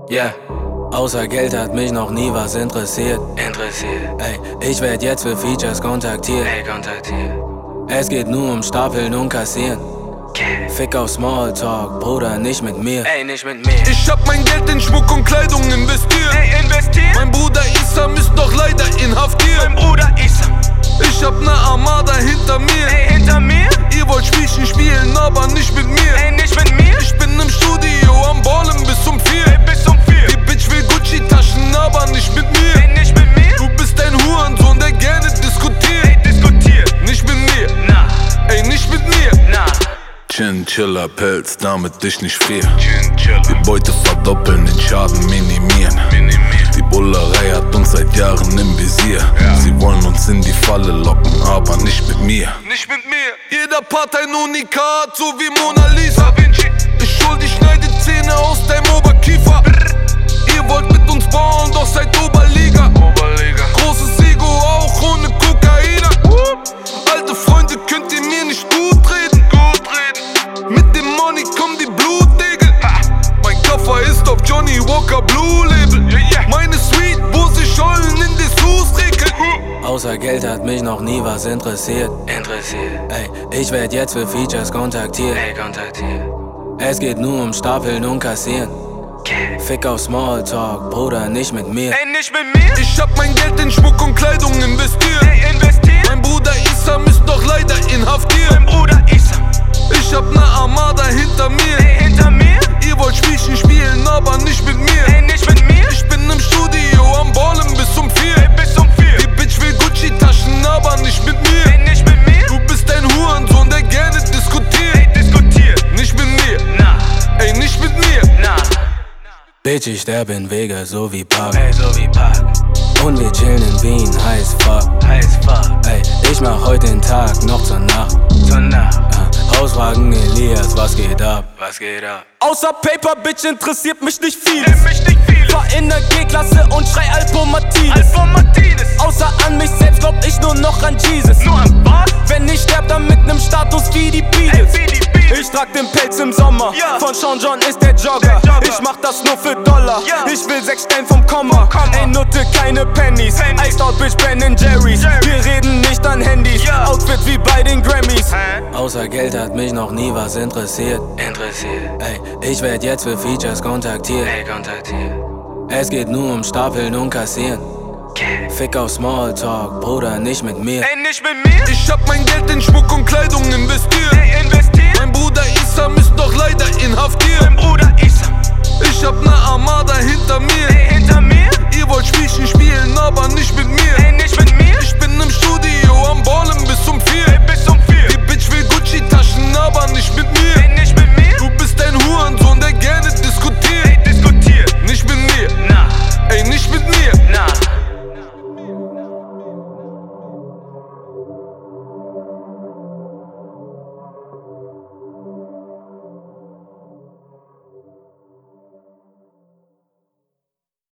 Yeah, außer Geld hat mich noch nie was interessiert. Ey, ich werd jetzt für Features kontaktiert. Es geht nur um Stapeln und Kassieren. Fick auf Smalltalk, Bruder, nicht mit mir. Nicht mit mir. Ich hab mein Geld in Schmuck und Kleidung investiert. Mein Bruder Isam ist doch leider inhaftiert. Mein Bruder Isam. Ich hab ne Armada hinter mir. Hinter mir? Ihr wollt Spielchen spielen, aber nicht mit mir. Nicht mit mir? Ich bin im Studio am Ballen bis um 4. Bis um 4. Die Bitch will Gucci-Taschen, aber nicht mit mir. Nicht mit mir? Du bist ein Hurensohn, der gerne diskutiert. Diskutiert. Nicht mit mir. Na. Ey, nicht mit mir. Na. Chinchilla Pelz, damit dich nicht frier. Die Beute verdoppeln, den Schaden minimieren. Die Bullerei hat uns seit Jahren im Visier. Sie wollen uns in die Falle locken, aber nicht mit mir. Nicht mit mir. Jeder Part ein Unikat, so wie Mona Lisa. Ich schuld die Schneidezähne aus deinem Oberkiefer. Ihr wollt mit uns bauen, doch seid Oberliga. Großes Ego, auch ohne Kokaina. Alte Freunde, könnt ihr mir nicht gut reden. Mit dem Money kommen die Blutdegel. Mein Koffer ist auf Johnny Walker Blue Label. Meine Suite, wo sie schollen in Dessous regeln. Außer Geld hat mich noch nie was interessiert. Ey, ich werd jetzt für Features kontaktiert. Es geht nur um Stapeln und Kassieren. Fick auf Smalltalk, Bruder, nicht mit mir. Nicht mit mir? Ich hab mein Geld in Schmuck und Kleidung investiert. Mein Bruder Isam ist doch leider inhaftiert. Mein Bruder Isam. Ich hab ne Armada hinter mir. Hinter mir? Ihr wollt Spielchen spielen, aber nicht mit mir. Nicht mit mir? Ich bin im Studio am Ballen bis um 4. Bis um 4. Die Bitch will Gucci-Taschen, aber nicht mit mir. Nicht mit mir? Du bist ein Hurensohn, der gerne diskutiert. Diskutiert. Nicht mit mir. Na. Ey, nicht mit mir. Na. Bitch, ich sterb in Vegas, so wie Park. So wie Park. Und wir chillen in Wien, heiß fuck. Ey, ich mach heute den Tag noch zur Nacht. Hauswagen Elias, was geht ab? Außer Paper, Bitch, interessiert mich nicht vieles. War in der G-Klasse und schrei Alpo Martinez. Außer an mich selbst glaub ich nur noch an Jesus. Nur an was? Wenn ich sterb, dann mit nem Status wie die Beatles. Ich trag den Pelz im Sommer, von Sean John ist der Jogger. Ich mach das nur für Dollar, ich will 6 Stellen vom Komma. Ey Nutte, keine Pennies, Iced Out Bitch, Ben Jerry's. Wir reden nicht an Handys, Outfit wie bei den Grammys. Außer Geld hat mich noch nie was interessiert. Ey, ich werd jetzt für Features kontaktiert. Es geht nur um Stapeln und Kassieren. Fick auf Smalltalk, Bruder, nicht mit mir. Nicht mit mir? Ich hab mein Geld in Schmuck und Kleidung investiert. Mein Bruder Isam ist doch leider inhaftiert.